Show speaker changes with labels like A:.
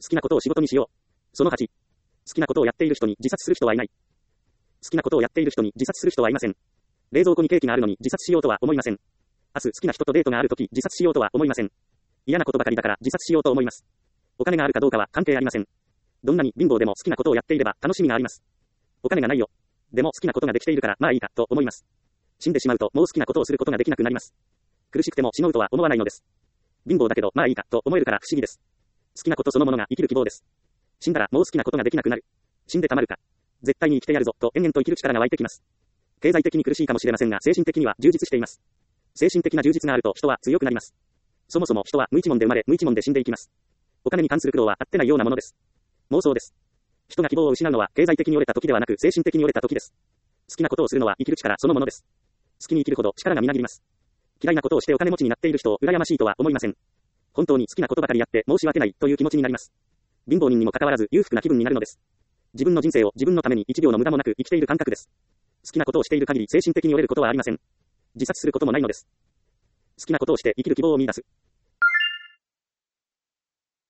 A: 好きなことを仕事にしよう。その8。好きなことをやっている人に自殺する人はいない。好きなことをやっている人に自殺する人はいません。冷蔵庫にケーキがあるのに自殺しようとは思いません。明日好きな人とデートがあるとき自殺しようとは思いません。嫌なことばかりだから自殺しようと思います。お金があるかどうかは関係ありません。どんなに貧乏でも好きなことをやっていれば楽しみがあります。お金がないよ。でも好きなことができているからまあいいかと思います。死んでしまうともう好きなことをすることができなくなります。苦しくても死のうとは思わないのです。貧乏だけどまあいいかと思えるから不思議です。好きなことそのものが生きる希望です。死んだらもう好きなことができなくなる。死んでたまるか。絶対に生きてやるぞと延々と生きる力が湧いてきます。経済的に苦しいかもしれませんが精神的には充実しています。精神的な充実があると人は強くなります。そもそも人は無一文で生まれ無一文で死んでいきます。お金に関する苦労はあってないようなものです。妄想です。人が希望を失うのは経済的に折れた時ではなく精神的に折れた時です。好きなことをするのは生きる力そのものです。好きに生きるほど力がみなぎります。嫌いなことをしてお金持ちになっている人を羨ましいとは思いません。本当に好きなことばかりやって申し訳ないという気持ちになります。貧乏人にもかかわらず裕福な気分になるのです。自分の人生を自分のために1秒の無駄もなく生きている感覚です。好きなことをしている限り精神的に折れることはありません。自殺することもないのです。好きなことをして生きる希望を見出す。